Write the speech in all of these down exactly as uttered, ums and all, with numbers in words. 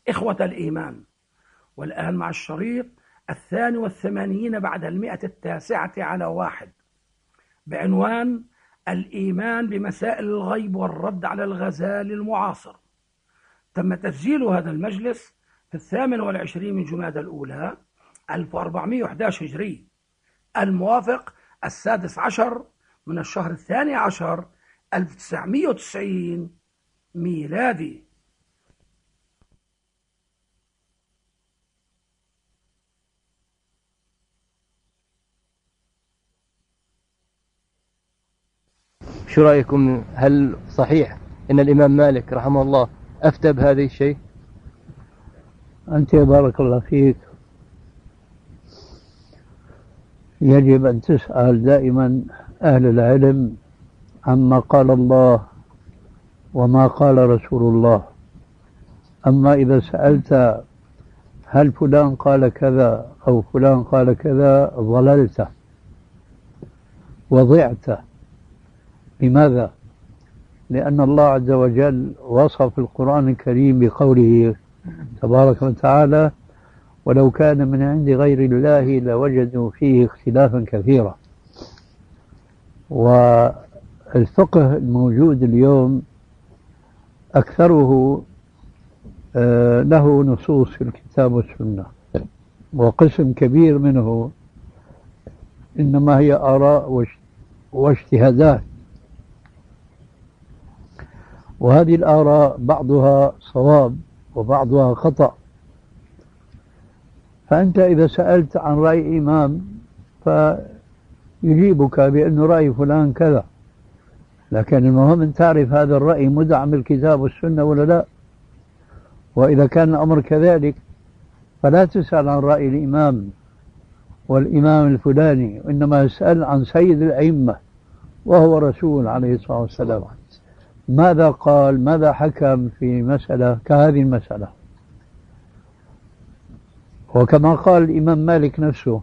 إخوة الإيمان، والآن مع الشريط الثاني والثمانين بعد المئة التاسعة على واحد بعنوان الإيمان بمسائل الغيب والرد على الغزالي المعاصر. تم تسجيل هذا المجلس في الثامن والعشرين من جمادى الأولى ألف وأربعمائة وأحد عشر هجري، الموافق السادس عشر من الشهر الثاني عشر ألف وتسعمائة وتسعين ميلادي. شو رأيكم؟ هل صحيح أن الإمام مالك رحمه الله أفتى بهذا الشيء؟ أنت بارك الله فيك يجب أن تسأل دائما أهل العلم عما قال الله وما قال رسول الله. أما إذا سألت هل فلان قال كذا أو فلان قال كذا ضللت وضعت. لماذا؟ لأن الله عز وجل وصف القرآن الكريم بقوله تبارك وتعالى: ولو كان من عند غير الله لوجدوا فيه اختلافا كثيرا. والفقه الموجود اليوم أكثره له نصوص في الكتاب والسنة، وقسم كبير منه إنما هي آراء واجتهادات، وهذه الآراء بعضها صواب وبعضها خطأ. فأنت إذا سألت عن رأي إمام فيجيبك بأن رأي فلان كذا، لكن المهم أن تعرف هذا الرأي مدعم بالكتاب والسنة ولا لا. وإذا كان الأمر كذلك فلا تسأل عن رأي الإمام والإمام الفلاني، وإنما اسأل عن سيد الأئمة وهو رسول عليه الصلاة والسلام، ماذا قال، ماذا حكم في مسألة كهذه المسألة. وكما قال الإمام مالك نفسه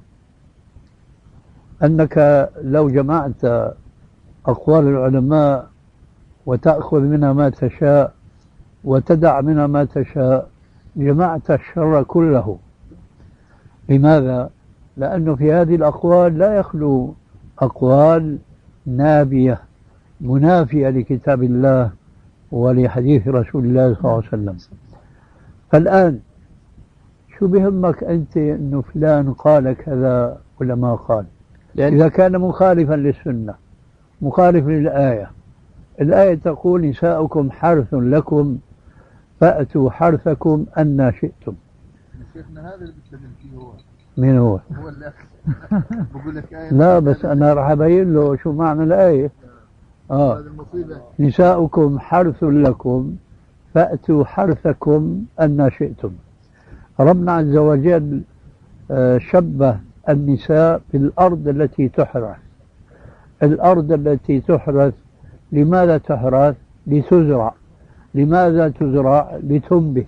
أنك لو جمعت أقوال العلماء وتأخذ منها ما تشاء وتدع منها ما تشاء جمعت الشر كله. لماذا؟ لأنه في هذه الأقوال لا يخلو أقوال نابية منافية لكتاب الله ولحديث رسول الله صلى الله عليه وسلم. فالآن شو بهمك أنت أنه فلان قال كذا ولا ما قال؟ إذا كان مخالفا للسنة مخالف للآية، الآية تقول: نساؤكم حرث لكم فأتوا حرثكم أن شئتم. شيخنا هذا اللي بتكلم فيه هو مين هو؟ هو اللي بقول لك آية. لا بس أنا راح أبين له شو معنى الآية. آه. نساؤكم حرث لكم فأتوا حرثكم أن شئتم. ربنا عز وجل شبه النساء بالأرض التي تحرث. الأرض التي تحرث لماذا تحرث؟ لتزرع. لماذا تزرع؟ لتنبت.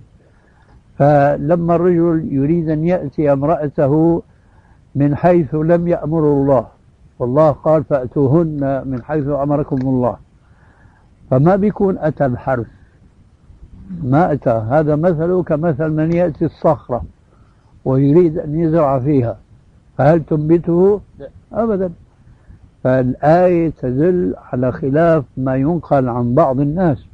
فلما الرجل يريد أن يأتي امرأته من حيث لم يأمر الله، والله قال: فأتوهن من حيث أمركم الله، فما بيكون أتى الحرث، ما أتى. هذا مثله كمثل من يأتي الصخرة ويريد أن يزرع فيها، فهل تنبته؟ أبدا. فالآية تدل على خلاف ما ينقل عن بعض الناس.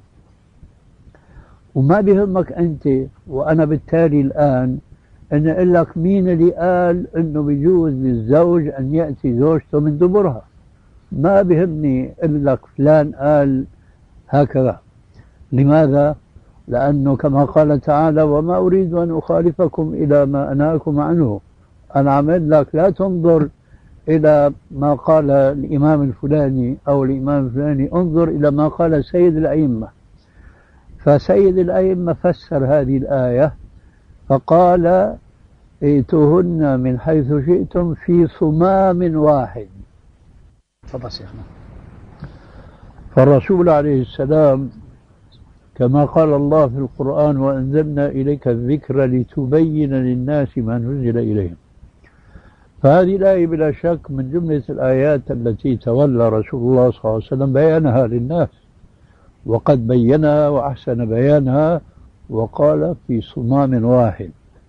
وما بيهمك أنت وأنا بالتالي الآن أن أقول لك مين اللي قال أنه بيجوز للزوج أن يأتي زوجته من دبرها. ما بيهمني أقول لك فلان قال هكذا. لماذا؟ لأنه كما قال تعالى: وما أريد أن أخالفكم إلى ما أنهاكم عنه. أنا عمل لك لا تنظر إلى ما قال الإمام الفلاني أو الإمام الفلاني، انظر إلى ما قال سيد الأئمة. فسيد الأئمة فسر هذه الآية فقال: ائتوهن من حيث شئتم في صمام واحد. تفضل شيخنا. فالرسول عليه السلام كما قال الله في القرآن: وأنزلنا إليك الذكر لتبين للناس ما نزل إليهم. فهذه الآية بلا شك من جملة الآيات التي تولى رسول الله صلى الله عليه وسلم بيانها للناس، وقد بينها وأحسن بيانها وقال في صمام واحد،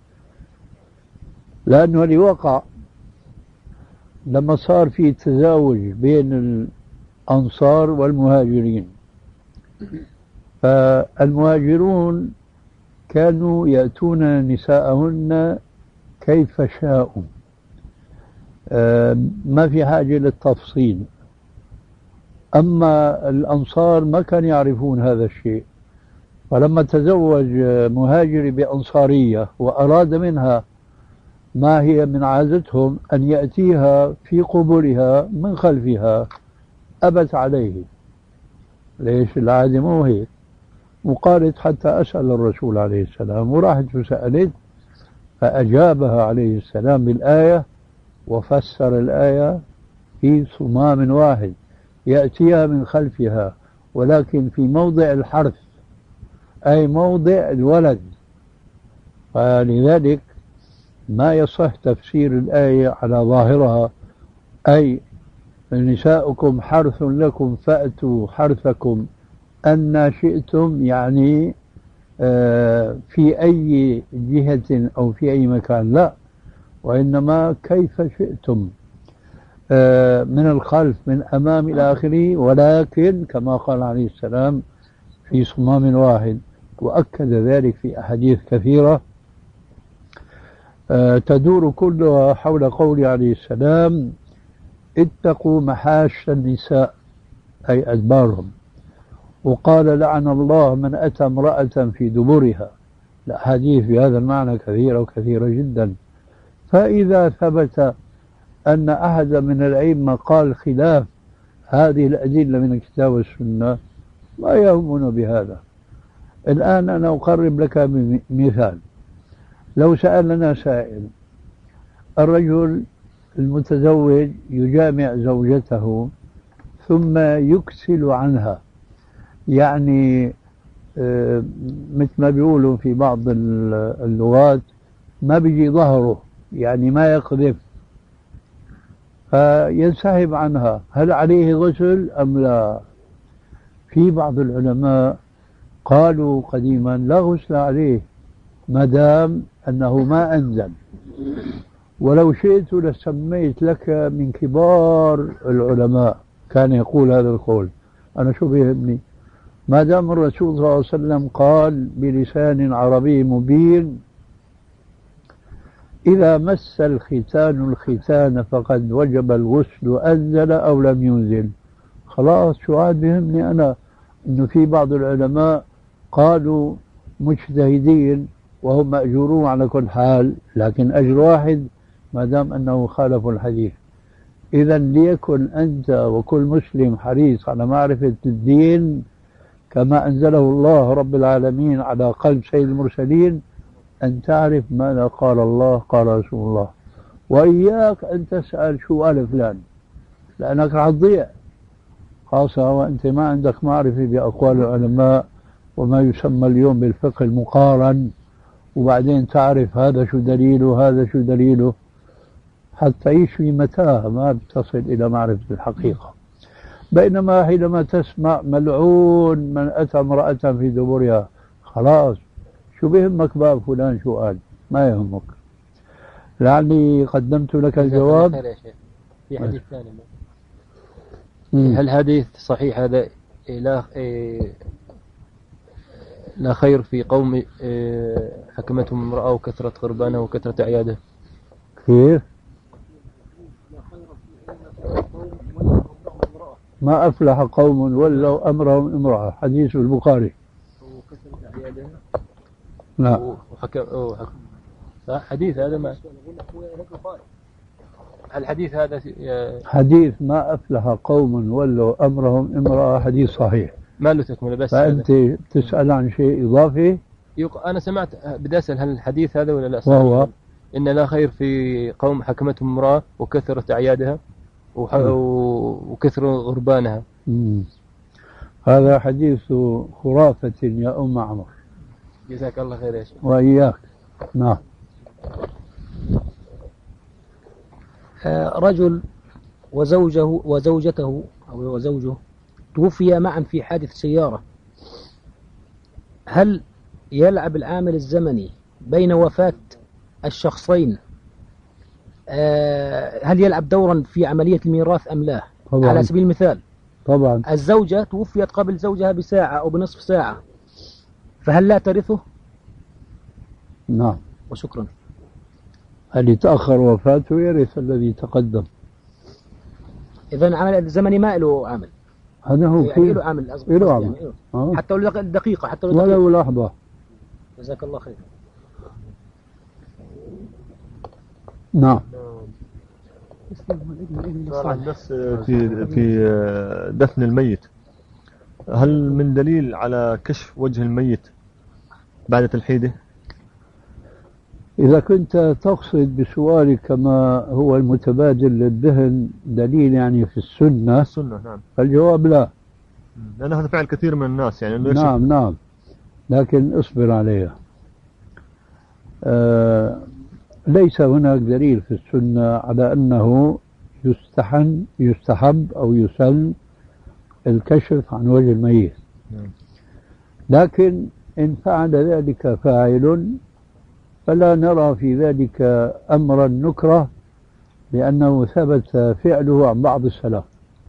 لأنه اللي وقع لما صار في تزاوج بين الأنصار والمهاجرين، فالمهاجرون كانوا يأتون نساءهن كيف شاءوا، ما في حاجة للتفصيل. أما الأنصار ما كانوا يعرفون هذا الشيء، فلما تزوج مهاجر بأنصارية وأراد منها ما هي من عادتهم أن يأتيها في قبورها من خلفها، أبت عليه. ليش؟ العادة مو هيك. وقالت حتى أسأل الرسول عليه السلام، وراحت وسألت فأجابها عليه السلام بالآية، وفسر الآية في صمام واحد يأتيها من خلفها، ولكن في موضع الحرث أي موضع الولد. فلذلك ما يصح تفسير الآية على ظاهرها، أي نساؤكم حرث لكم فأتوا حرثكم أن شئتم، يعني في أي جهة أو في أي مكان، لا، وإنما كيف شئتم، من الخلف من أمام إلى آخره، ولكن كما قال عليه السلام في صمام واحد. وأكد ذلك في أحاديث كثيرة تدور كلها حول قول عليه السلام: اتقوا محاش النساء، أي أدبارهم. وقال: لعن الله من أتى امرأة في دبرها. الأحاديث بهذا المعنى كثيرة وكثيرة جدا. فإذا ثبت أن أحد من الأئمة قال خلاف هذه الأدلة من الكتاب والسنة ما يهمنا بهذا. الآن أنا أقرب لك بمثال. لو سألنا سائل: الرجل المتزوج يجامع زوجته ثم يكسل عنها، يعني آه مثل ما بيقولوا في بعض اللغات ما بيجي ظهره، يعني ما يقذف، فينسحب عنها، هل عليه غسل أم لا؟ في بعض العلماء قالوا قديما لا غسل عليه ما دام أنه ما أنزل. ولو شئت لسميت لك من كبار العلماء كان يقول هذا القول. أنا شو بيهمني ما دام الرسول صلى الله عليه وسلم قال بلسان عربي مبين: إذا مس الختان الختان فقد وجب الغسل أنزل أو لم ينزل. خلاص، شو عاد بيهمني أنا إنه في بعض العلماء قالوا مجتهدين وهم مأجورون على كل حال، لكن أجر واحد ما دام أنه خالف الحديث. إذا ليكن أنت وكل مسلم حريص على معرفة الدين كما أنزله الله رب العالمين على قلب سيد المرسلين، أن تعرف ماذا قال الله قال رسول الله، وإياك أن تسأل شو قال فلان، لأنك راح تضيع، خاصة وأنت ما عندك معرفة بأقوال العلماء وما يسمى اليوم بالفقه المقارن، وبعدين تعرف هذا شو دليله هذا شو دليله، حتى تعيش في متاهة ما بتصل إلى معرفة الحقيقة. بينما حينما تسمع ملعون من أتى امرأة في دبرها، خلاص شو بيهمك باب فلان شو قال، ما يهمك. لعلي قدمت لك الجواب. في حديث ثاني، هل حديث صحيح هذا لا لا خير في قوم حكمتهم امرأة وكثرة غربانها وكثرة عياده؟ كيف؟ ما أفلح قوم ولوا أمرهم امرأة، حديث البخاري. لا وحكم حديث هذا ما الحديث هذا حديث ما أفلح قوم ولوا أمرهم امرأة، حديث صحيح ما له تكمله. بس فأنت هذا. تسأل عن شيء إضافي. أنا سمعت بدي أسأل هل الحديث هذا ولا لا؟ وهو إن لا خير في قوم حكمتهم امرأة وكثرت أعيادها وكثر غربانها. مم. هذا حديث خرافة يا أم عمر. جزاك الله خير يا شيخ. وإياك. نعم. رجل وزوجه وزوجته أو وزوجه توفي معا في حادث سيارة، هل يلعب العامل الزمني بين وفاة الشخصين آه، هل يلعب دورا في عملية الميراث أم لا؟ طبعا. على سبيل المثال طبعا. الزوجة توفيت قبل زوجها بساعة أو بنصف ساعة، فهل لا ترثه؟ نعم. وشكرا. اللي تأخر وفاته يرث الذي تقدم. إذا عمل الزمني ما له عامل. هذا هو يعني له عامل أصبح. له عامل. يعني آه. حتى لو دقيقة حتى لو ولو لحظة. جزاك الله خير. نعم. بس في في دفن الميت، هل من دليل على كشف وجه الميت بعد تلحيده؟ إذا كنت تقصد بسؤالك ما هو المتبادل للذهن دليل يعني في السنة السنة نعم، فالجواب لا، لأن هذا فعل كثير من الناس يعني إنه نعم نعم، لكن اصبر عليها. آه ليس هناك دليل في السنة على أنه يستحن يستحب أو يسن الكشف عن وجه الميت، لكن إن فعل ذلك فاعل فلا نرى في ذلك أمرا نكره، لأنه ثبت فعله عن بعض السلف،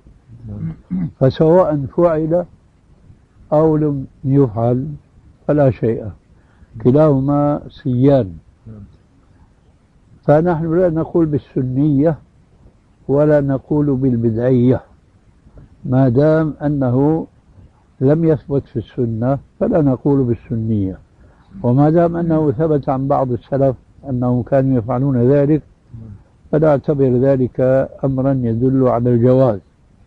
فسواء فعل أو لم يفعل فلا شيء، كلاهما سيان. فنحن لا نقول بالسنية ولا نقول بالبدعية، ما دام أنه لم يثبت في السنة فلا نقول بالسنية، وما دام أنه ثبت عن بعض السلف أنهم كانوا يفعلون ذلك فنعتبر ذلك أمرا يدل على الجواز.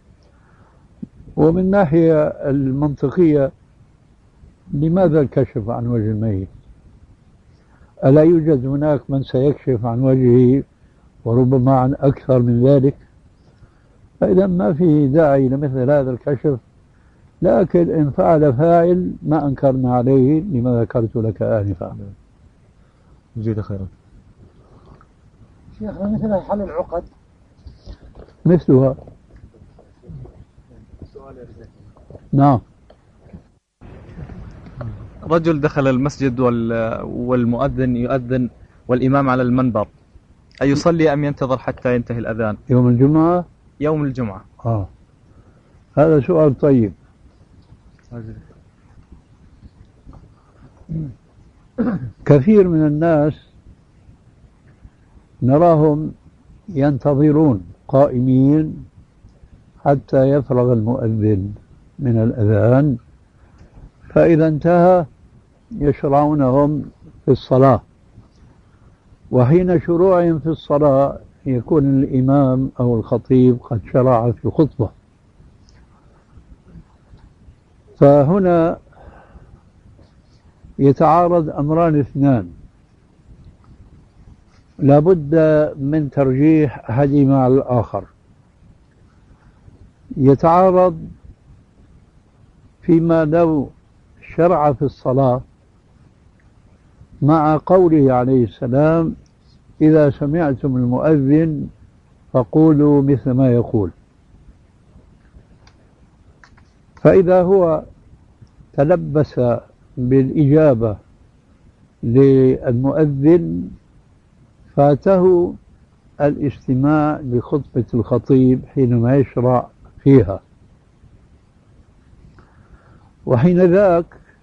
ومن ناحية المنطقية، لماذا الكشف عن وجه الميت؟ ألا يوجد هناك من سيكشف عن وجهه وربما عن أكثر من ذلك؟ فإذا ما فيه داعي لمثل هذا الكشف، لكن إن فعل فاعل ما أنكرنا عليه لما ذكرت لك آنفا. جزاك خيرا. شيخنا مثل حل العقد مثلها. نعم. رجل دخل المسجد والمؤذن يؤذن والإمام على المنبر، أيصلي أم ينتظر حتى ينتهي الأذان؟ يوم الجمعة؟ يوم الجمعة. آه هذا سؤال طيب. كثير من الناس نراهم ينتظرون قائمين حتى يفرغ المؤذن من الأذان، فإذا انتهى يشرعونهم في الصلاة، وحين شروعهم في الصلاة يكون الإمام أو الخطيب قد شرع في الخطبة. فهنا يتعارض أمران اثنان، لابد من ترجيح أحدهما على الآخر. يتعارض فيما لو شرع في الصلاة مع قوله عليه السلام: إذا سمعتم المؤذن فقولوا مثل ما يقول. فإذا هو تلبس بالإجابة للمؤذن فاته الاستماع لخطبة الخطيب حينما يشرع فيها، وحين ذاك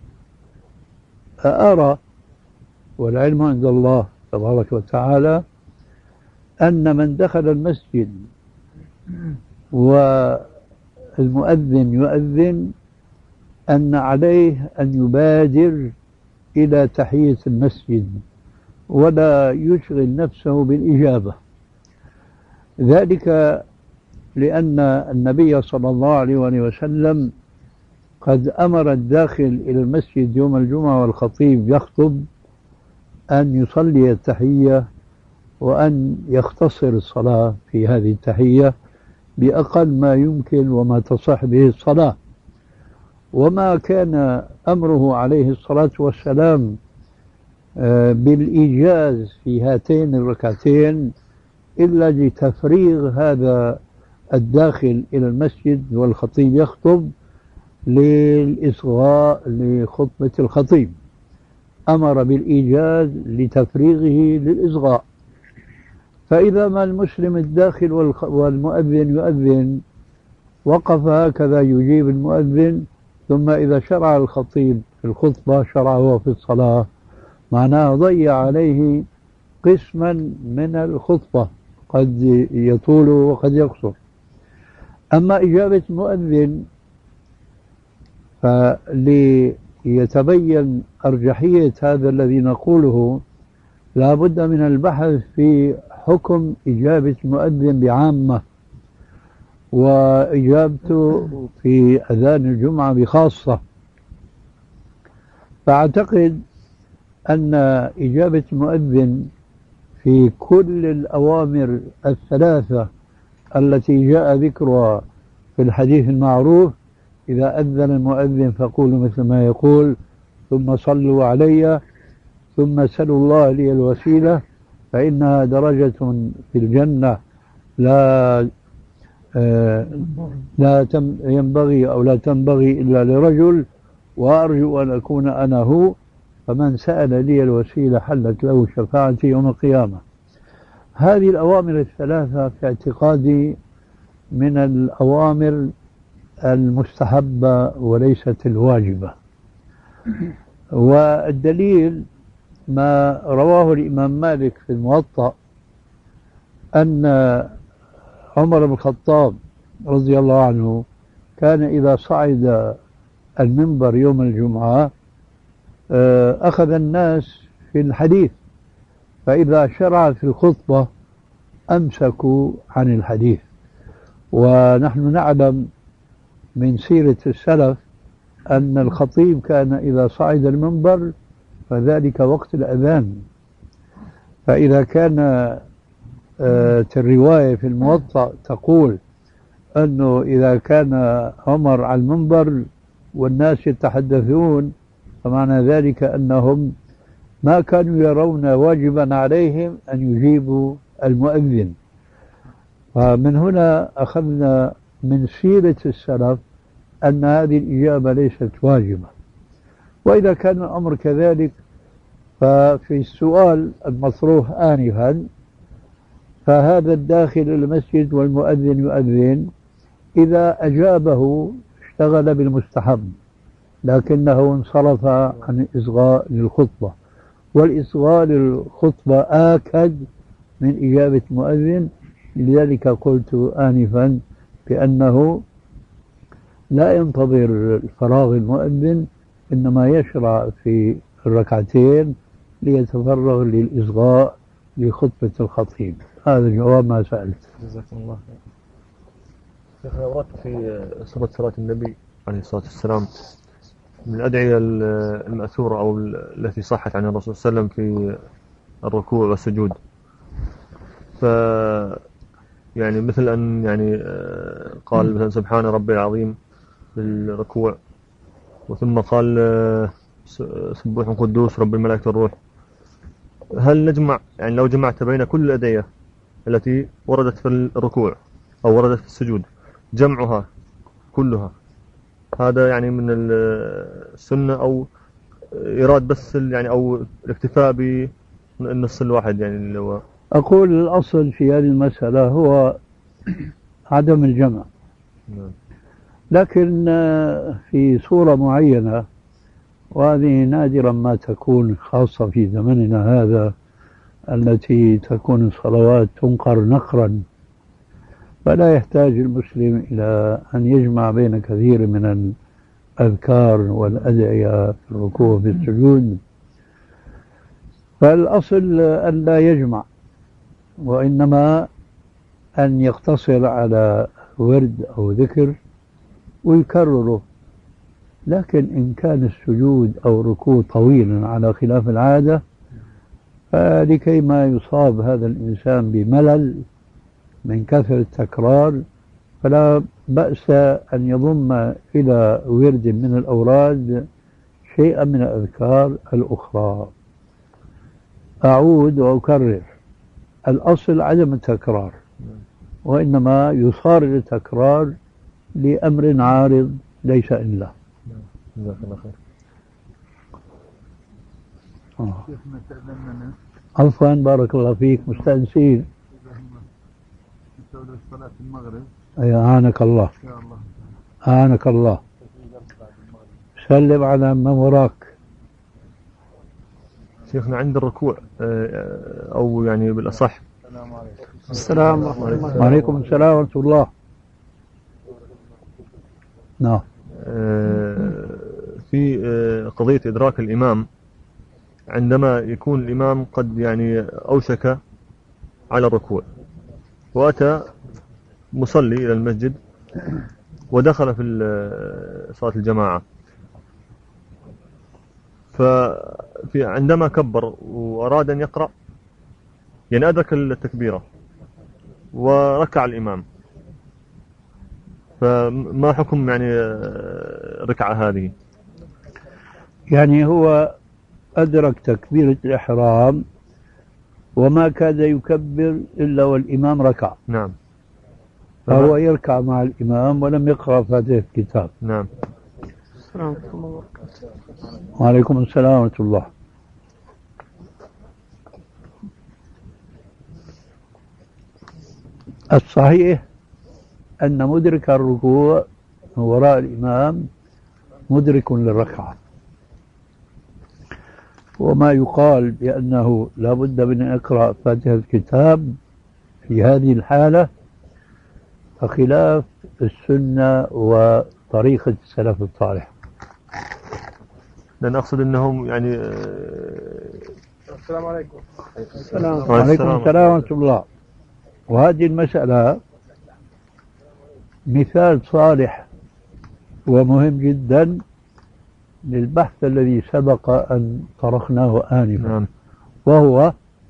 أرى، والعلم عند الله تبارك وتعالى، أن من دخل المسجد والمؤذن يؤذن أن عليه أن يبادر إلى تحية المسجد ولا يشغل نفسه بالإجابة، ذلك لأن النبي صلى الله عليه وسلم قد أمر الداخل إلى المسجد يوم الجمعة والخطيب يخطب أن يصلي التحية وأن يختصر الصلاة في هذه التحية بأقل ما يمكن وما تصح به الصلاة. وما كان أمره عليه الصلاة والسلام بالإيجاز في هاتين الركعتين إلا لتفريغ هذا الداخل إلى المسجد والخطيب يخطب للإصغاء لخطبة الخطيب. أمر بالإيجاز لتفريغه للإصغاء. فإذا ما المسلم الداخل والمؤذن يؤذن وقف هكذا يجيب المؤذن، ثم إذا شرع الخطيب في الخطبة شرع هو في الصلاة، معناه ضيع عليه قسما من الخطبة قد يطول وقد يقصر. أما إجابة المؤذن فليتبين أرجحية هذا الذي نقوله لا بد من البحث في حكم إجابة المؤذن بعامة، وإجابته في أذان الجمعة بخاصة. فأعتقد أن إجابة المؤذن في كل الأوامر الثلاثة التي جاء ذكرها في الحديث المعروف: إذا أذن المؤذن فقولوا مثل ما يقول، ثم صلوا علي، ثم سلوا الله لي الوسيلة فإنها درجة في الجنة لا آه لا ينبغي أو لا تنبغي إلا لرجل، وأرجو أن أكون أنا هو، فمن سأل لي الوسيلة حلت له شفاعتي يوم القيامة. هذه الأوامر الثلاثة في اعتقادي من الأوامر المستحبة وليست الواجبة. والدليل ما رواه الإمام مالك في الموطأ أن عمر بن الخطاب رضي الله عنه كان إذا صعد المنبر يوم الجمعة أخذ الناس في الحديث، فإذا شرع في الخطبة أمسكوا عن الحديث. ونحن نعلم من سيرة السلف أن الخطيب كان إذا صعد المنبر فذلك وقت الأذان، فإذا كان الرواية في الموطأ تقول أنه إذا كان عمر على المنبر والناس يتحدثون، فمعنى ذلك أنهم ما كانوا يرون واجبا عليهم أن يجيبوا المؤذن. فمن هنا أخذنا من سيرة السلف أن هذه الإجابة ليست واجبة. وإذا كان الأمر كذلك ففي السؤال المطروح آنفا، فهذا الداخل المسجد والمؤذن يؤذن إذا أجابه اشتغل بالمستحب، لكنه انصرف عن الإصغاء للخطبة، والإصغاء للخطبة آكد من إجابة المؤذن. لذلك قلت آنفا بأنه لا ينتظر فراغ المؤذن، إنما يشرع في الركعتين ليتفرغ للإصغاء لخطبة الخطيب. هذا جواب ما سألت. جزاكم الله خير. شيخنا، ورد في صفة صلاة النبي عليه الصلاة والسلام من الأدعية المأثورة أو التي صحت عن الرسول صلى الله عليه وسلم في الركوع والسجود، ف يعني مثل أن يعني قال مثلا سبحان ربي العظيم في الركوع، وثم قال سبوح قدوس رب الملائكة والروح. هل نجمع يعني لو جمعت بين كل الأدعية التي وردت في الركوع أو وردت في السجود جمعها كلها، هذا يعني من السنة أو إراد بس يعني أو الاكتفاء بالنص الواحد يعني اللي هو؟ أقول الأصل في هذه المسألة هو عدم الجمع، لكن في صورة معينة، وهذه نادرا ما تكون خاصة في زمننا هذا، التي تكون الصلوات تنقر نقرا، فلا يحتاج المسلم إلى أن يجمع بين كثير من الأذكار والأدعية في الركوع في السجود. فالأصل أن لا يجمع، وإنما أن يقتصر على ورد أو ذكر ويكرره. لكن إن كان السجود أو الركوع طويلا على خلاف العادة، فلكي ما يصاب هذا الإنسان بملل من كثرة التكرار، فلا بأس أن يضم إلى ورد من الأوراد شيئا من الأذكار الأخرى. أعود وأكرر، الأصل عدم التكرار، وإنما يصار للتكرار لأمر عارض ليس إلا. جزاك الله خير. آه. شيخنا تأذننا عفوا بارك الله فيك، مستأنسين. نسوي صلاة المغرب أي أعانك الله، إن شاء الله. أعانك الله. سلم على من وراك. شيخنا عند الركوع أو يعني بالأصح. السلام ورحمة الله. وعليكم السلام ورحمة الله. نعم. في قضية إدراك الإمام عندما يكون الإمام قد يعني أوشك على الركوع وأتى مصلي إلى المسجد ودخل في صلاة الجماعة، ففي عندما كبر وأراد أن يقرأ يعني أدرك التكبيرة وركع الإمام، فما حكم يعني ركعة هذه؟ يعني هو أدرك تكبيرة الإحرام وما كاد يكبر إلا والإمام ركع. نعم. فهو يركع مع الإمام ولم يقرأ فاتحة الكتاب. نعم. وعليكم السلام ورحمة الله. الصحيح أن مدرك الركوع من وراء الإمام مدرك للركعة، وما يقال بأنه لا بد من أن يقرأ فاتحة الكتاب في هذه الحالة فخلاف السنة وطريقة السلف الصالح. لأن أقصد أنهم يعني السلام عليكم. السلام عليكم السلام ورحمة الله. وهذه المسألة مثال صالح ومهم جدا للبحث الذي سبق أن طرحناه آنفا. نعم. وهو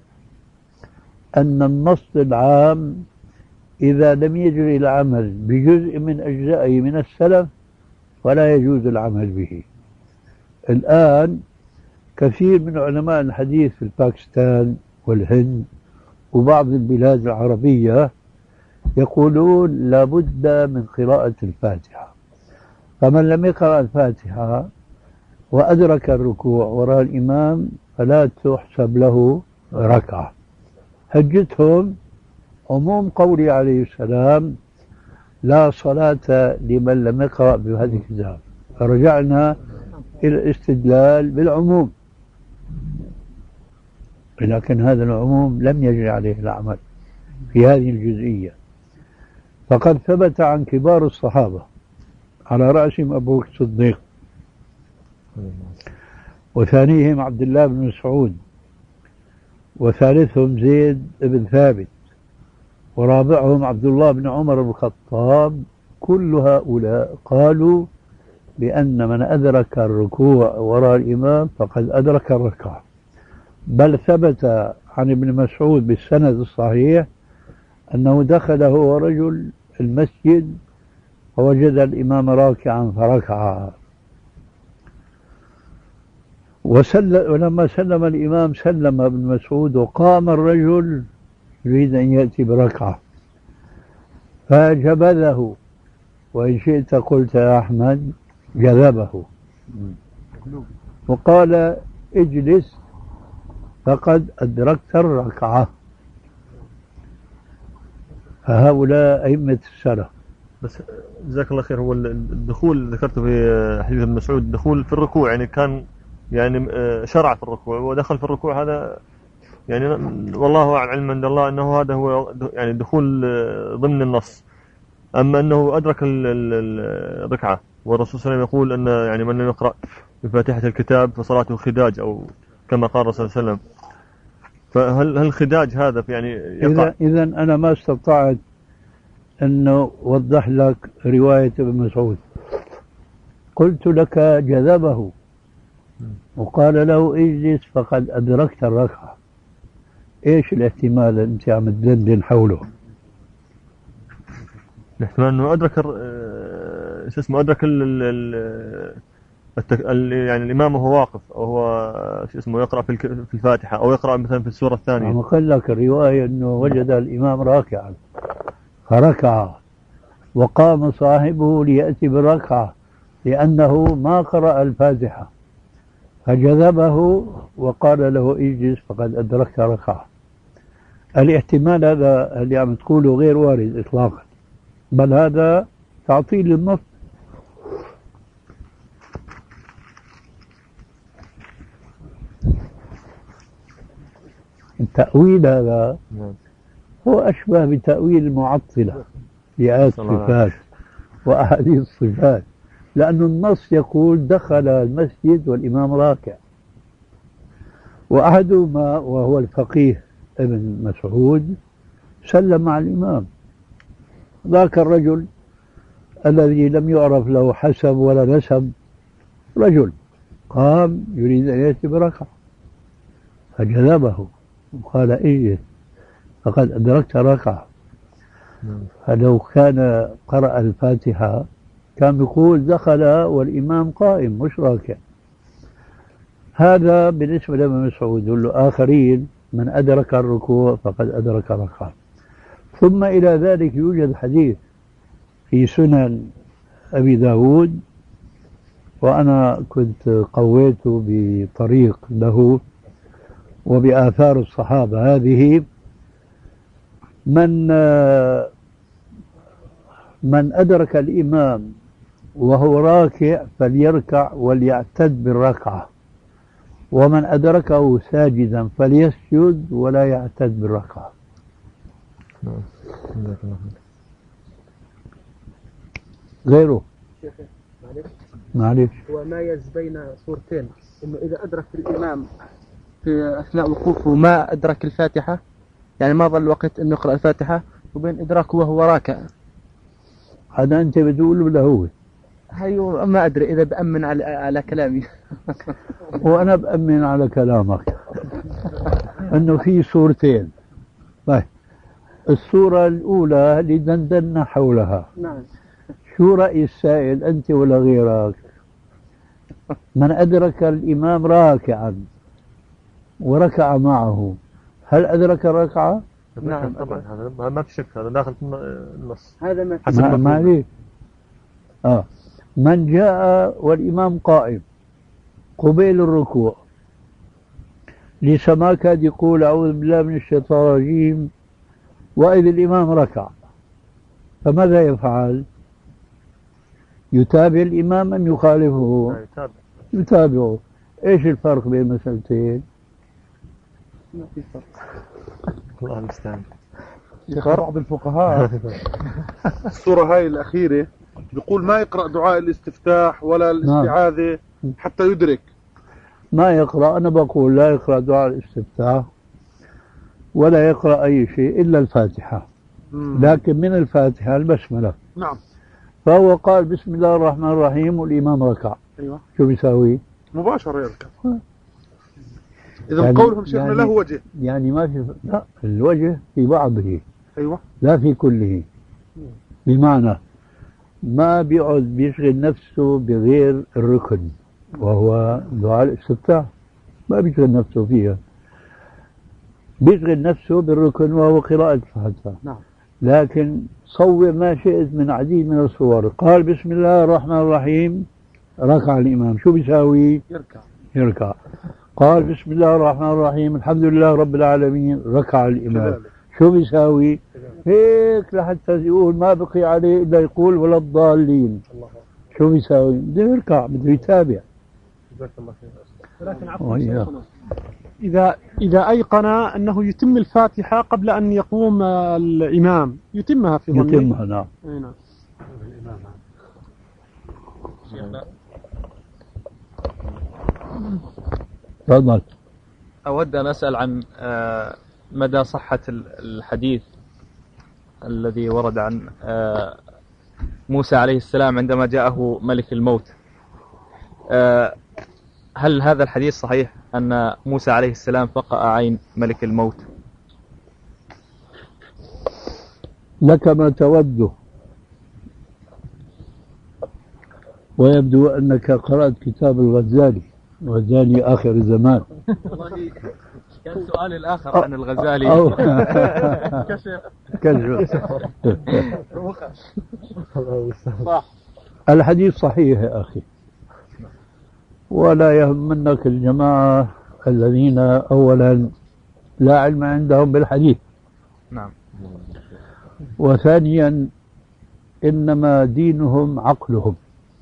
أن النص العام إذا لم يجري العمل بجزء من أجزائه من السلف فلا يجوز العمل به. الآن كثير من علماء الحديث في باكستان والهند وبعض البلاد العربية يقولون لابد من قراءة الفاتحة، فمن لم يقرأ الفاتحة وأدرك الركوع وراء الإمام فلا تحسب له ركعة. حجتهم عموم قوله عليه السلام لا صلاة لمن لم يقرأ بهذه الكتاب، فرجعنا إلى الاستدلال بالعموم، لكن هذا العموم لم يجري عليه العمل في هذه الجزئية. فقد ثبت عن كبار الصحابة على رأسهم أبو بكر الصديق وثانيهم عبد الله بن مسعود وثالثهم زيد بن ثابت ورابعهم عبد الله بن عمر بن الخطاب، كل هؤلاء قالوا بأن من أدرك الركوع وراء الإمام فقد أدرك الركعة. بل ثبت عن ابن مسعود بالسند الصحيح أنه دخل هو رجل المسجد فوجد الإمام راكعا فركع، وسلم ولما سلم الإمام سلم ابن مسعود وقام الرجل يريد أن يأتي بركعة فجبذه، وإن شئت قلت يا أحمد جذبه وقال اجلس فقد أدركت الركعة. فهؤلاء أئمة السلف. بس جزاك الله خير، هو الدخول ذكرته في حديث ابن مسعود الدخول في الركوع يعني كان يعني شرع في الركوع ودخل في الركوع، هذا يعني والله أعلم علم عند الله أنه هذا هو يعني دخول ضمن النص. أما أنه أدرك الركعة والرسول صلى الله عليه وسلم يقول أن يعني من لم يقرأ بفاتحة الكتاب فصلاته خداج أو كما قال الرسول صلى الله عليه وسلم، فهل هل الخداج هذا في يعني يقع؟ إذا إذا أنا ما استطعت أنه وضح لك رواية ابن مسعود. قلت لك جذبه وقال له اجلس فقد أدركت الركعة. إيش الاحتمال أنت عم تدندن حوله؟ الاحتمال أنه أدرك شو اسمه أدرك ال ال يعني الإمام وهو واقف أو هو شو اسمه يقرأ في في الفاتحة أو يقرأ مثلا في السورة الثانية. أنا قال لك الرواية أنه وجد الإمام راكعا فركع وقام صاحبه ليأتي بالركعة لأنه ما قرأ الفاتحة، فجذبه وقال له اجلس فقد أدركت ركعة. الاحتمال هذا اللي عم تقوله غير وارد إطلاقا، بل هذا تعطيل للنص. التأويل هذا هو أشبه بتأويل المعطلة في آيات الصفات وأحاديث الصفات، لأن النص يقول دخل المسجد والإمام راكع، وأحدهما وهو الفقيه ابن مسعود سلم مع الإمام. ذاك الرجل الذي لم يعرف له حسب ولا نسب، رجل قام يريد أن يأتي بركعة فجذبه وقال اجلس فقد أدركت ركعة. فلو كان قرأ الفاتحة كان يقول دخل والإمام قائم مش راكع. هذا بالنسبة لابن مسعود. والآخرين من أدرك الركوع فقد أدرك ركعة. ثم إلى ذلك يوجد حديث في سنن أبي داود، وأنا كنت قويت بطريق له وبآثار الصحابة هذه: من من أدرك الإمام وهو راكع فليركع وليعتد بالركعة، ومن أدركه ساجدا فليسجد ولا يعتد بالركعة. غيره معلش هو مايز بين صورتين، انه اذا ادرك الامام في اثناء وقوفه ما ادرك الفاتحه، يعني ما ظل وقت انه يقرا الفاتحه، وبين ادراكه وهو راكع. هذا انت بتقول ولا هو؟ هيو ما ادري اذا بامن على على كلامي. وانا بامن على كلامك انه في صورتين. طيب الصوره الاولى اللي دندنا حولها، نعم، شو رأي السائل أنت ولا غيرك؟ من أدرك الإمام راكعا وركع معه هل أدرك الركعة؟ نعم طبعا، هذا ما في شك، هذا داخل النص. هذا ما حسب ما, ما ليه؟ آه من جاء والإمام قائم قبيل الركوع لسما كاد يقول أعوذ بالله من الشيطان الرجيم وإذ الإمام ركع، فماذا يفعل؟ يتابع الإمام أم يخالفه؟ يتابع. يتابعه. إيش الفرق بين المسألتين؟ ما في فرق. الله المستعان. بعض الفقهاء السورة هاي الأخيرة بيقول ما يقرأ دعاء الاستفتاح ولا الاستعاذة حتى يدرك. ما يقرأ، أنا بقول لا يقرأ دعاء الاستفتاح ولا يقرأ أي شيء إلا الفاتحة. مم. لكن من الفاتحة البسملة. نعم. فهو قال بسم الله الرحمن الرحيم والإمام ركع. أيوة. شو بيساوي؟ مباشرة يركع. إذا يعني قولهم شيخنا يعني له وجه. يعني ما في، لا، الوجه في بعضه. أيوة. لا في كله. بمعنى ما بيقعد بيشغل نفسه بغير الركن وهو دعاء الاستفتاح، ما بيشغل نفسه فيها، بيشغل نفسه بالركن وهو قراءة الفاتحة. نعم. لكن صور ما شئت من عديد من الصور. قال بسم الله الرحمن الرحيم ركع الإمام، شو بيساوي؟ يركع. يركع. قال بسم الله الرحمن الرحيم الحمد لله رب العالمين ركع الإمام، كذلك. شو بيساوي؟ هيك لحتى يقول ما بقي عليه إلا يقول ولا الضالين. الله. شو بيساوي؟ بده يركع، بده يتابع. جزاك الله خير. ولكن عفوا إذا إذا أيقن أنه يتم الفاتحة قبل أن يقوم الإمام يتمها في ظنه. يتمها نعم. أي نعم. تفضل. أود أن أسأل عن مدى صحة الحديث الذي ورد عن موسى عليه السلام عندما جاءه ملك الموت. هل هذا الحديث صحيح أن موسى عليه السلام فقأ عين ملك الموت؟ لك ما توده، ويبدو أنك قرأت كتاب الغزالي، الغزالي آخر الزمان. والله كان سؤالي الآخر عن الغزالي. كشف كشف. الحديث صحيح يا أخي، ولا يهمنك الجماعة الذين أولا لا علم عندهم بالحديث. نعم. وثانيا إنما دينهم عقلهم،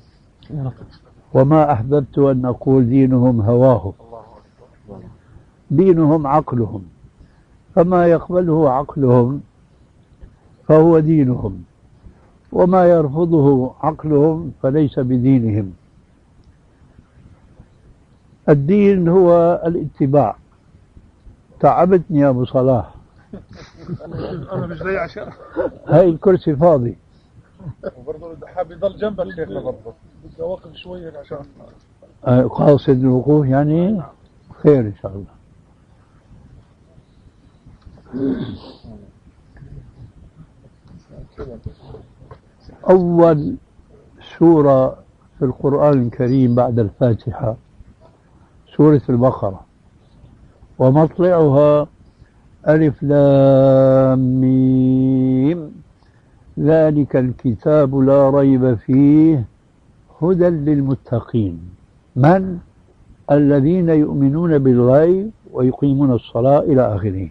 وما أحببت أن أقول دينهم هواهم، دينهم عقلهم، فما يقبله عقلهم فهو دينهم، وما يرفضه عقلهم فليس بدينهم. الدين هو الاتباع. تعبتني يا أبو صلاح. أنا مش جاي عشان هاي الكرسي فاضي. وبرضه حابب يضل جنبك شيخنا، برضه بدي أوقف شوية عشان قاصد الوقوف يعني. خير إن شاء الله. أول سورة في القرآن الكريم بعد الفاتحة سورة البقرة، ومطلعها ألف لام ميم ذلك الكتاب لا ريب فيه هدى للمتقين. من؟ الذين يؤمنون بالغيب ويقيمون الصلاة إلى آخره.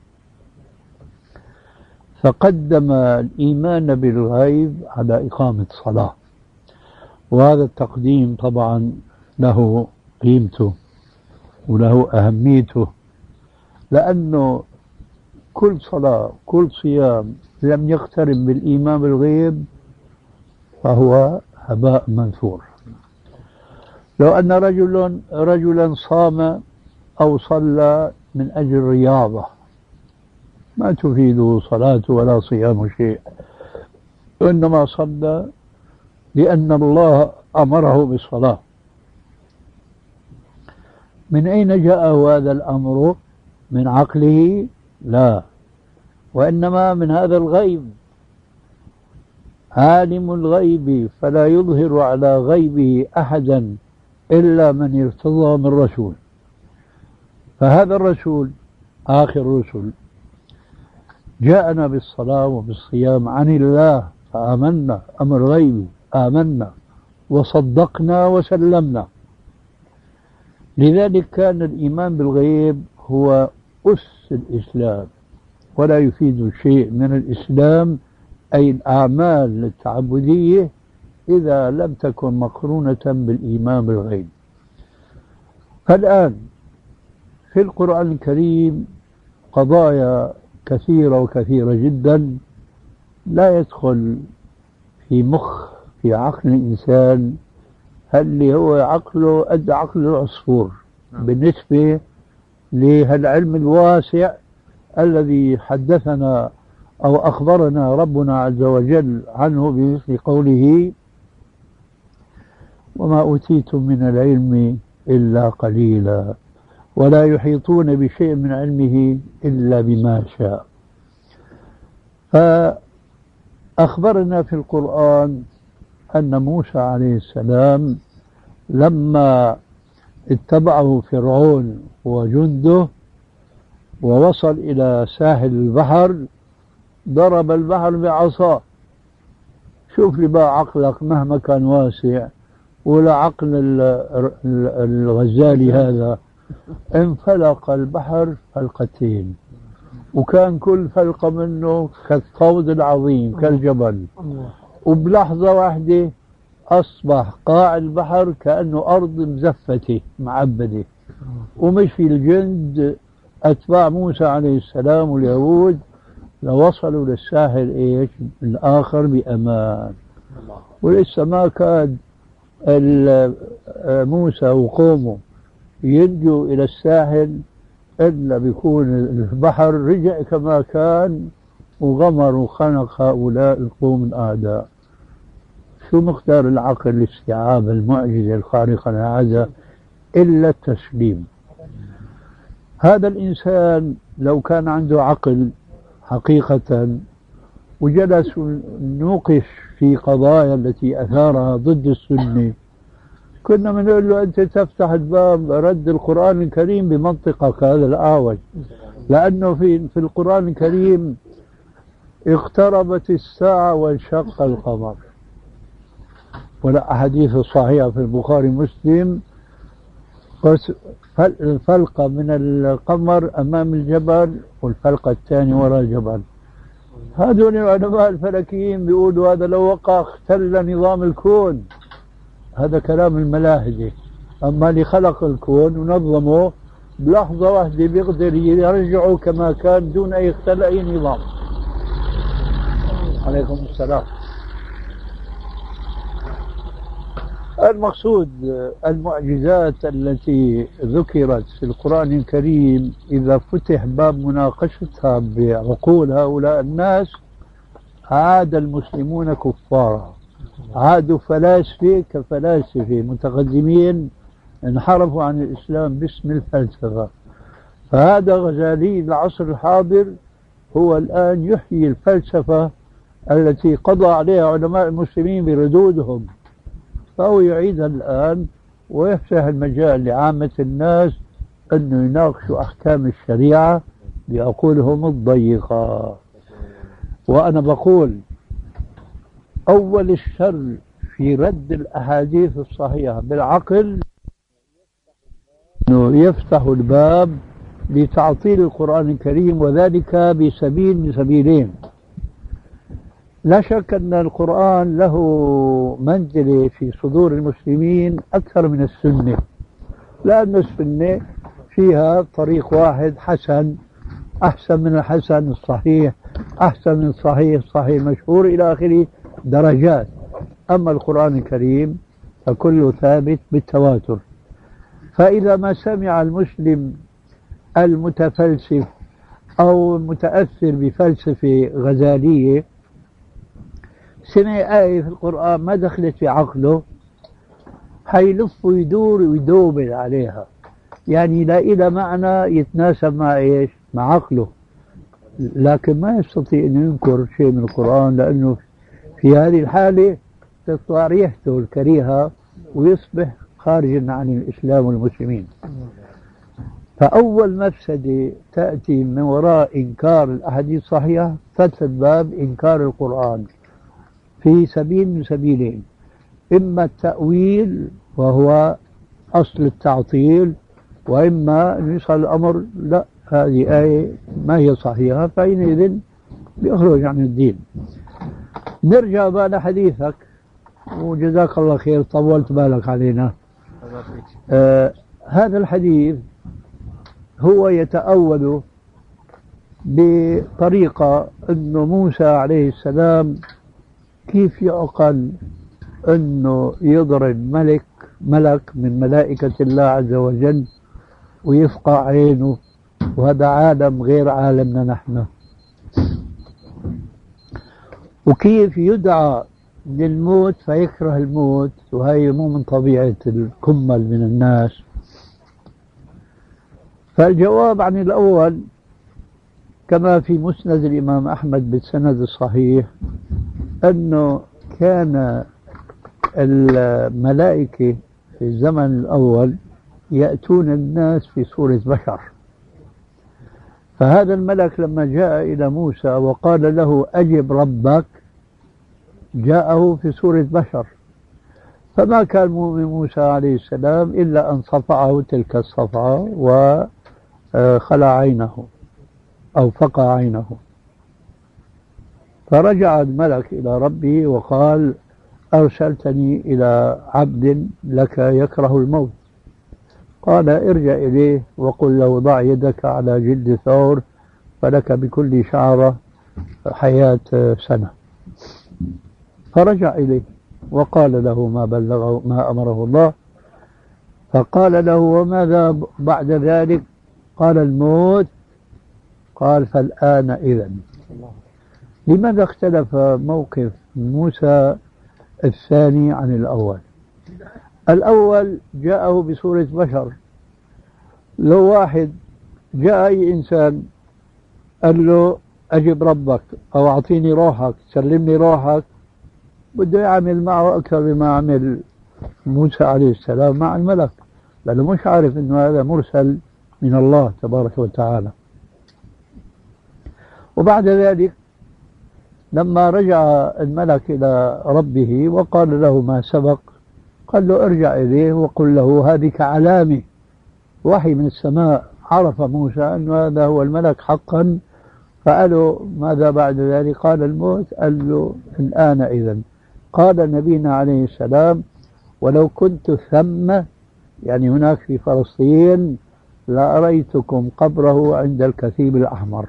فقدم الإيمان بالغيب على إقامة الصلاة، وهذا التقديم طبعا له قيمته وله أهميته، لأنه كل صلاة كل صيام لم يقترن بالإيمان بالغيب فهو هباء منثور. لو أن رجل رجلا صام أو صلى من أجل الرياضة ما تفيده صلاته ولا صيام شيء، وإنما صلى لأن الله أمره بالصلاة. من أين جاء هذا الأمر؟ من عقله؟ لا، وإنما من هذا الغيب. عالم الغيب فلا يظهر على غيبه أحدا إلا من ارتضى من رسول، فهذا الرسول آخر الرسل جاءنا بالصلاة وبالصيام عن الله، فآمنا، أمر غيبي، آمنا وصدقنا وسلمنا. لذلك كان الإيمان بالغيب هو أس الإسلام، ولا يفيد شيء من الإسلام أي الأعمال التعبدية إذا لم تكن مقرونة بالإيمان بالغيب. فالآن في القرآن الكريم قضايا كثيرة وكثيرة جدا لا يدخل في مخ في عقل الإنسان اللي هو عقله قد عقل العصفور بالنسبة لهالعلم الواسع الذي حدثنا أو أخبرنا ربنا عز وجل عنه بمثل قوله وما أوتيتم من العلم إلا قليلا ولا يحيطون بشيء من علمه إلا بما شاء. فأخبرنا في القرآن أن موسى عليه السلام لما اتبعه فرعون وجنده ووصل إلى ساحل البحر ضرب البحر بعصاه. شوف لي بقى عقلك مهما كان واسع ولا عقل الغزالي هذا، انفلق البحر فلقتين، وكان كل فلقة منه كالطود العظيم كالجبل، وبلحظة واحدة أصبح قاع البحر كأنه أرض مزفتة معبدة. ومشي الجند أتباع موسى عليه السلام واليهود لوصلوا للساحل إيش الآخر بأمان، ولسه ما كاد موسى وقومه ينجوا إلى الساحل إلا بيكون البحر رجع كما كان وغمر وخنق هؤلاء القوم الأعداء. شو مقدار العقل الاستيعاب المعجزة الخارقة للعادة إلا التسليم. هذا الإنسان لو كان عنده عقل حقيقة وجلس نوقش في قضايا التي أثارها ضد السنة كنا بنقول له أنت تفتح الباب رد القرآن الكريم بمنطقك هذا الأعوج، لأنه في في القرآن الكريم اقتربت الساعة وانشق القمر، ولا أحاديث صحيحة في البخاري مسلم قرص الفلقة من القمر أمام الجبل والفلقة الثانية وراء الجبل. هذول العلماء الفلكيين بيقولوا هذا لو وقع اختل نظام الكون. هذا كلام الملاحدة. أما اللي خلق الكون ونظمه بلحظة واحدة بيقدر يرجعه كما كان دون أي اختل أي نظام. عليكم السلام. المقصود المعجزات التي ذكرت في القرآن الكريم إذا فتح باب مناقشتها بعقول هؤلاء الناس عاد المسلمون كفارا، عادوا فلاسفة كفلاسفة متقدمين انحرفوا عن الإسلام باسم الفلسفة. فهذا غزالي العصر الحاضر هو الآن يحيي الفلسفة التي قضى عليها علماء المسلمين بردودهم، فهو يعيدها الآن ويفتح المجال لعامة الناس أنه يناقشوا أحكام الشريعة بعقولهم الضيقة. وأنا بقول أول الشر في رد الأحاديث الصحيحة بالعقل أنه يفتح الباب لتعطيل القرآن الكريم، وذلك بسبيل من سبيلين. لا شك أن القرآن له منزلة في صدور المسلمين أكثر من السنة، لأن السنة فيها طريق واحد حسن، أحسن من الحسن الصحيح، أحسن من الصحيح الصحيح مشهور إلى آخره درجات. أما القرآن الكريم فكله ثابت بالتواتر. فإذا ما سمع المسلم المتفلسف أو المتأثر بفلسفة غزالية سمع آية في القرآن ما دخلت في عقله، حيلف ويدور ويدوبل عليها، يعني لا إلى معنى يتناسب مع إيش؟ مع عقله، لكن ما يستطيع أن ينكر شيء من القرآن، لأنه في هذه الحالة تطلع ريحته الكريهة ويصبح خارجا عن الإسلام والمسلمين. فأول مفسدة تأتي من وراء إنكار الأحاديث الصحيحة فتح باب إنكار القرآن في سبيل من سبيلين: إما التأويل وهو أصل التعطيل، وإما أن يصل الأمر لا هذه آية ما هي صحيحة، فحينئذ بيخرج عن الدين. نرجع بقى لحديثك، وجزاك الله خير طولت بالك علينا. آه هذا الحديث هو يتأول بطريقة أنه موسى عليه السلام كيف يعقل أنه يضرب ملك ملك من ملائكة الله عز وجل ويفقع عينه، وهذا عالم غير عالمنا نحن، وكيف يدعى للموت فيكره الموت، وهي مو من طبيعة الكمل من الناس. فالجواب عن الأول كما في مسند الإمام أحمد بالسند الصحيح أنه كان الملائكة في الزمن الأول يأتون الناس في صورة بشر، فهذا الملك لما جاء إلى موسى وقال له أجب ربك جاءه في صورة بشر، فما كان من موسى عليه السلام إلا أن صفعه تلك الصفعة وخلع عينه أو فقع عينه. فرجع الملك إلى ربه وقال أرسلتني إلى عبد لك يكره الموت. قال ارجع إليه وقل له ضع يدك على جلد ثور فلك بكل شعرة حياة سنة. فرجع إليه وقال له ما بلغه ما أمره الله، فقال له وماذا بعد ذلك؟ قال الموت. قال فالآن إذن. لماذا اختلف موقف موسى الثاني عن الأول؟ الأول جاءه بصورة بشر، لو واحد جاء أي إنسان قال له أجب ربك أو أعطيني روحك سلمني روحك، بده يعمل معه أكثر مما عمل موسى عليه السلام مع الملك، لأنه مش عارف أنه هذا مرسل من الله تبارك وتعالى. وبعد ذلك لما رجع الملك إلى ربه وقال له ما سبق، قال له ارجع إليه وقل له هذه علامة وحي من السماء عرف موسى أن هذا هو الملك حقا، فقالوا ماذا بعد ذلك؟ قال الموت. قال له الآن إذن. قال نبينا عليه السلام ولو كنت ثم، يعني هناك في فلسطين، لأريتكم قبره عند الكثيب الأحمر.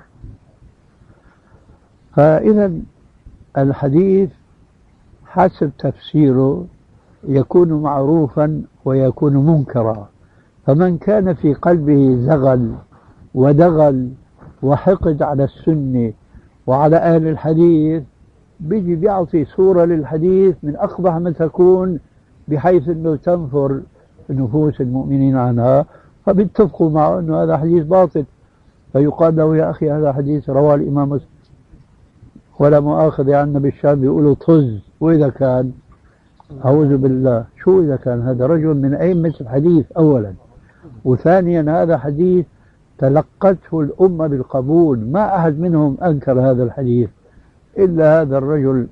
فإذا الحديث حسب تفسيره يكون معروفا ويكون منكرا، فمن كان في قلبه زغل ودغل وحقد على السنة وعلى أهل الحديث بيجي بيعطي صورة للحديث من أقبح ما تكون، بحيث أنه تنفر نفوس المؤمنين عنها، فبيتفقوا معه أنه هذا حديث باطل، فيقال له يا أخي هذا حديث رواه الإمام مسلم، ولا مؤاخذة عنا بالشام بيقولوا طز. وإذا كان أعوذ بالله، شو إذا كان هذا رجل من أئمة الحديث أولا، وثانيا هذا حديث تلقته الأمة بالقبول، ما أحد منهم أنكر هذا الحديث إلا هذا الرجل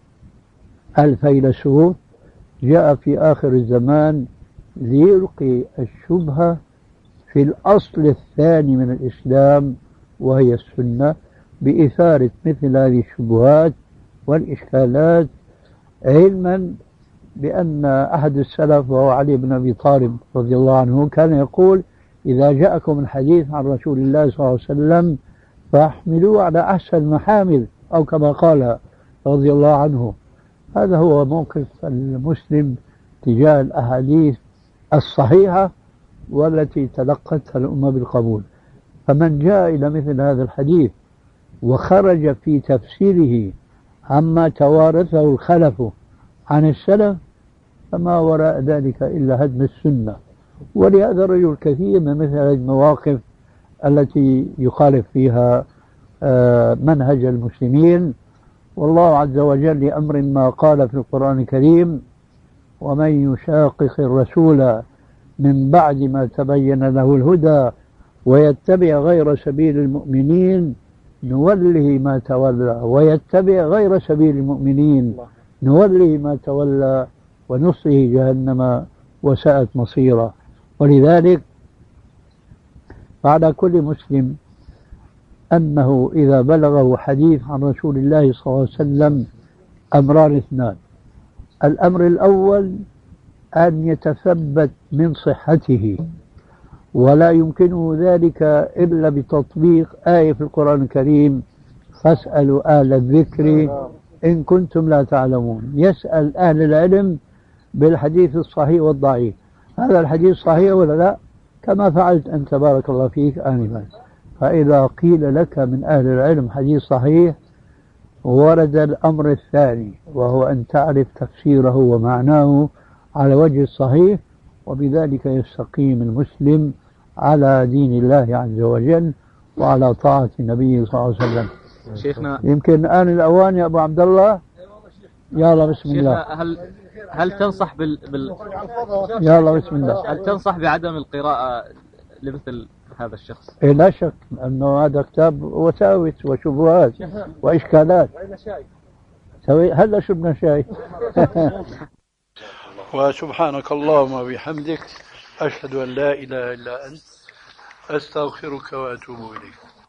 الفيلسوف جاء في آخر الزمان ليلقي الشبهة في الأصل الثاني من الإسلام وهي السنة، بإثارة مثل هذه الشبهات والإشكالات، علما بأن أحد السلف وهو علي بن أبي طالب رضي الله عنه كان يقول إذا جاءكم الحديث عن رسول الله صلى الله عليه وسلم فاحملوه على أحسن المحامل، أو كما قال رضي الله عنه. هذا هو موقف المسلم تجاه الأحاديث الصحيحة والتي تلقتها الأمة بالقبول. فمن جاء إلى مثل هذا الحديث وخرج في تفسيره عما توارثه الخلف عن السلف فما وراء ذلك إلا هدم السنة. ولهذا الرجل كثير من مثل هذه المواقف التي يخالف فيها منهج المسلمين. والله عز وجل لأمر ما قال في القرآن الكريم ومن يشاقق الرسول من بعد ما تبين له الهدى ويتبع غير سبيل المؤمنين نوله ما تولى ويتبع غير سبيل المؤمنين نوله ما تولى ونصله جهنم وساءت مصيرا. ولذلك فعلى كل مسلم أنه إذا بلغه حديث عن رسول الله صلى الله عليه وسلم أمران اثنان: الأمر الأول أن يتثبت من صحته، ولا يمكنه ذلك إلا بتطبيق آية في القرآن الكريم فاسألوا أهل الذكر إن كنتم لا تعلمون. يسأل أهل العلم بالحديث الصحيح والضعيف، هذا الحديث صحيح ولا لا، كما فعلت أنت بارك الله فيك آنفا. فإذا قيل لك من أهل العلم حديث صحيح ورد الأمر الثاني وهو أن تعرف تفسيره ومعناه على وجه الصحيح، وبذلك يستقيم المسلم على دين الله عز وجل وعلى طاعة النبي صلى الله عليه وسلم. شيخنا يمكن الآن الأوان يا أبو عبد الله. يلا بسم الله. هل هل تنصح بال, بال... يلا بسم الله. هل تنصح بعدم القراءة لمثل هذا الشخص؟ إيه لا شك أنه هذا كتاب وساوس وشبهات وإشكالات. سوي هلا شربنا شاي. وسبحانك اللهم وبحمدك أشهد أن لا إله إلا أنت أستغفرك وأتوب إليك.